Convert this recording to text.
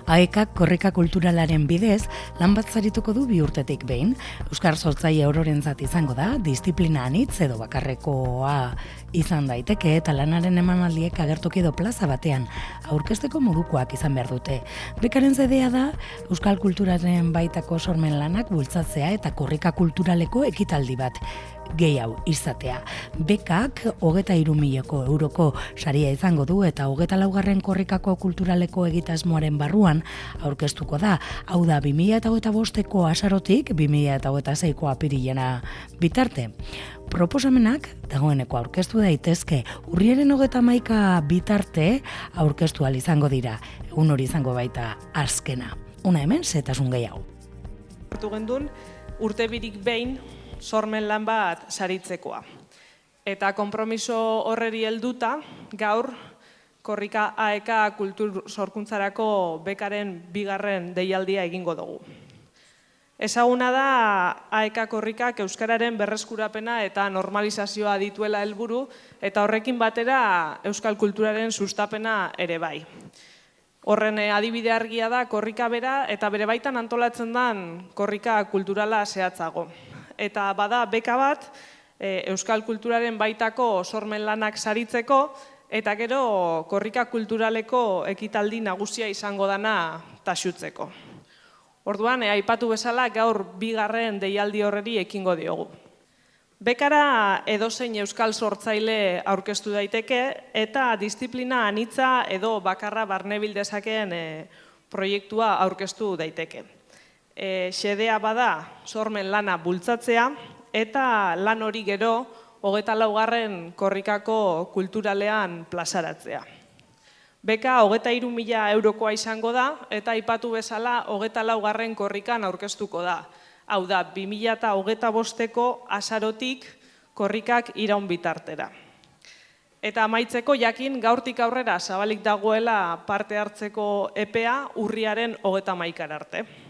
AEKak korrika kulturalaren bidez, lan bat zarituko du 2 urtetik behin. Euskar sortzaile ororentzat izango da, disiplina anitz edo bakarrekoa izan daiteke eta lanaren emanaldiek agertoki edo plaza batean aurkezteko modukoak izan behar dute. Bekaren zedea da, euskal kulturaren baitako sormen lanak bultzatzea eta korrika kulturaleko ekitaldi bat gehiago izatea. Bekak 23.000 euroko saria izango du eta 24. korrikako kulturaleko egitasmoaren barruan aurkeztuko da. Hau da 2025ko azarotik 2026ko apirilena bitarte. Proposamenak dagoeneko aurkeztu daitezke urriaren 31 bitarte aurkeztu ahal izango dira. Egun hori izango baita azkena. Una hemen zetasun gehiago. Hartu gendun urtebirik behin sormen lan bat saritzekoa. Eta konpromiso horreri helduta, gaur korrika AEK kultur sorkuntzarako bekaren 2. deialdia egingo dugu. Ezaguna da AEK korrikak euskararen berreskurapena eta normalizazioa dituela helburu eta horrekin batera euskal kulturaren sustapena ere bai. Horren adibide argia da korrika bera eta bere baitan antolatzen den korrika kulturala zehatzago. Eta bada beka bat euskal kulturaren baitako sormen lanak saritzeko eta gero korrika kulturaleko ekitaldi nagusia izango dana taxutzeko. Orduan, aipatu bezala gaur 2. deialdi horreri ekingo diogu. Bekara edozein euskal sortzaile aurkeztu daiteke eta disiplina anitza edo bakarra barnebil dezakeen proiektua aurkeztu daiteke. Xedea bada sormen lana bultzatzea eta lan hori gero 24. korrikako kulturalean plazaratzea. Beka 23.000 eurokoa izango da eta aipatu bezala 24. korrikan aurkeztuko da. Hau da, 2025ko azarotik korrikak iraun bitartera. Eta amaitzeko jakin gaurtik aurrera zabalik dagoela parte hartzeko epea urriaren 31 arte.